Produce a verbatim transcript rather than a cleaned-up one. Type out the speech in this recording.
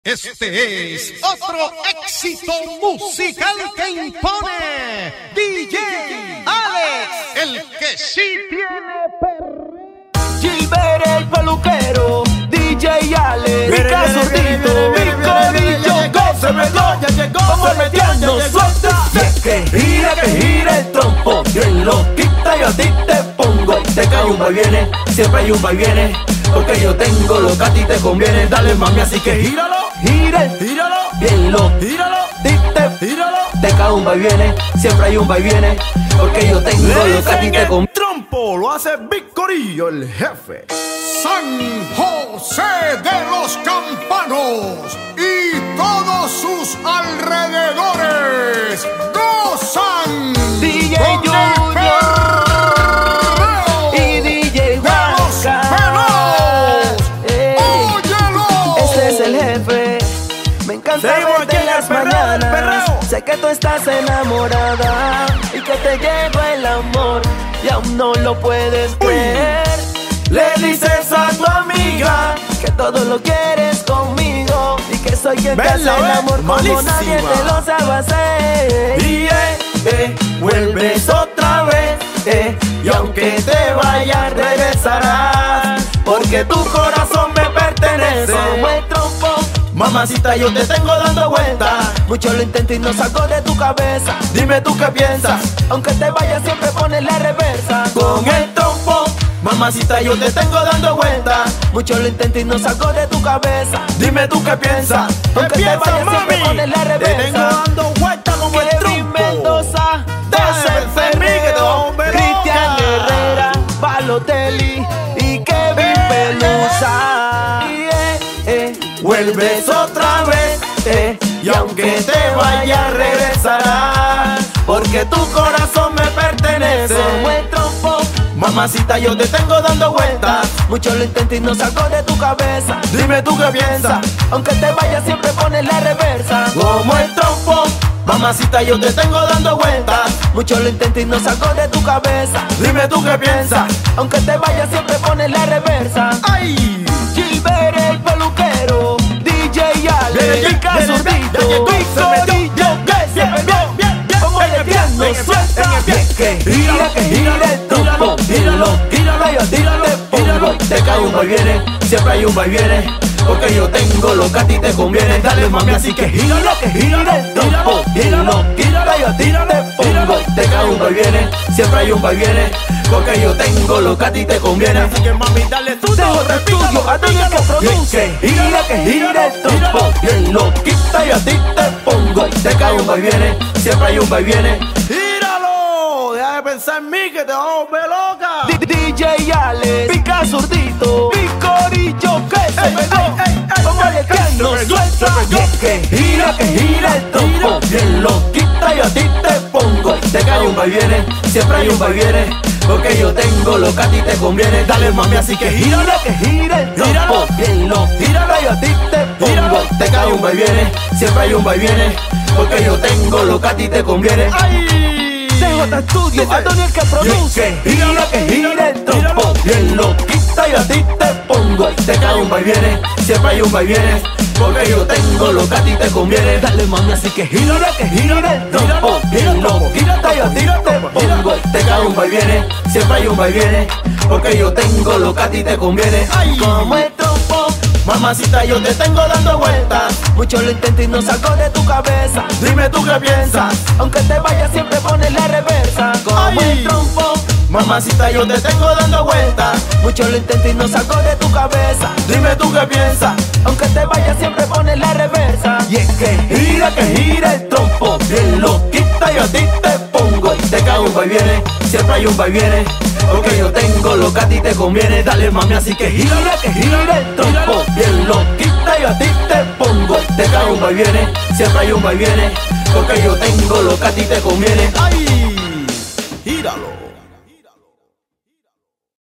Este es otro éxito musical que impone D J Alex, el que sí tiene perreo. Gilbert el peluquero, D J Alex, Rica Zurdito, mi corillo, se me dio, como metiendo suelta. Y es que gira, que gira el trompo, bien lo quita y a ti te pongo. Te cae un va y viene, siempre hay un va y viene, porque yo tengo lo que a ti te conviene. Dale mami, así que gíralo, gire, gíralo, bien lo, gíralo, dite, gíralo. Te cae un va y viene, siempre hay un va y viene, porque yo tengo lo que a ti te conviene. Trompo lo hace Big Corillo, el jefe. San José de los Campanos y todos sus alrededores gozan D J Junior y D J Huasca. Este es el jefe. Me encanta verte en las mañanas. Sé que tú estás enamorada y que te llegó el amor y aún no lo puedes creer. Le dices a tu amiga que todo lo quieres conmigo y que soy quien te hace el amor como nadie te lo sabe hacer. Y eh, eh, vuelves otra vez, eh, y aunque te vayas regresarás, porque tu corazón me pertenece. Como el trompo, mamacita, yo te tengo dando vueltas. Mucho lo intento y no salgo de tu cabeza. Dime tú qué piensas, aunque te vayas siempre pones la reversa. Con el trompo, mamacita, yo te tengo dando vueltas. Mucho lo intento y no salgo de tu cabeza. Dime tú qué piensas, aunque te vayas siempre pones la reversa. Te tengo dando vueltas como el trompo. Mendoza, José Ferrero, Cristian Herrera, Balotelli y Kevin Pelusa. Y eh, eh, vuelves otra vez, eh, y aunque te vayas regresarás, porque tu corazón me pertenece. Como el trompo, mamacita, yo te tengo dando vueltas. Mucho lo intento y no salgo de tu cabeza. Dime tú qué piensas, aunque te vayas siempre pones la reversa. Como el trompo, mamacita, yo te tengo dando vueltas. Mucho lo intento y no salgo de tu cabeza. Dime tú qué piensas, aunque te vayas siempre pones la reversa. ¡Ay! Gilbert el peluquero, D J Alex, Rica Zurdito, mi corillo, que se me dio, como metiendo suelta. Y es que gira, que gira el trompo, gíralo, gíralo, y a ti te pongo. Te cae un va y viene, siempre hay un va y viene, porque yo tengo lo que a ti te conviene. Dale mami, así que gíralo, que gira el trompo, gíralo, gíralo, y a ti te pongo. Te cae un va y viene, siempre hay un va y viene, porque yo tengo lo que a ti te conviene. Así que mami, dale tú, dejo de estudio, a ti que produce. Gira, que gira el trompo, bien lo quita y a ti te pongo. Te cae un va y viene, siempre hay un va y viene. ¡Gíralo! Deja de pensar en mí que te vamos a volver loca. D J Alex, Rica Zurdito, mi corillo, que se me dio, como el que no suelta. Y es que gira, que gira el trompo, bien lo quita y a ti te pongo. Te cae un va y viene, siempre hay un va y viene, porque yo tengo lo que a ti te conviene. Dale mami, así que gíralo, que gira el trompo, bien lo gíralo y a ti te pongo. Te cae un va y viene, siempre hay un va y viene, porque yo tengo lo que a ti te conviene. ¡Ay! D J Studio, Antonio el que produce. Gira, que gira el trompo, bien lo quita y a ti te pongo. Te cae un va y viene, siempre hay un va y viene, porque yo tengo lo que a ti te conviene. Dale mami, así que gira, que gira el trompo, bien lo quita y a ti te pongo. Te cae un va y viene, siempre hay un va y viene, porque yo tengo lo que a ti te conviene. Ay. Como el trompo, mamacita, yo te tengo dando vueltas. Mucho lo intento y no salgo de tu cabeza. Dime tú qué piensas, aunque te vayas siempre pones la reversa. Como Ay. el trompo, mamacita, yo te tengo dando vueltas. Mucho lo intento y no salgo de tu cabeza. Dime tú qué piensas, aunque te vayas siempre pones la reversa. Y es que gira, que gira el trompo, bien lo quita y a ti te pongo. Te cae un va y viene, siempre hay un va y viene, porque yo tengo lo que a ti te conviene. Dale mami, así que gira, que gira el trompo, bien lo quita y a ti te pongo. Te cae un va y viene, siempre hay un va y viene, porque yo tengo lo que a ti te conviene. ¡Ay! Gíralo.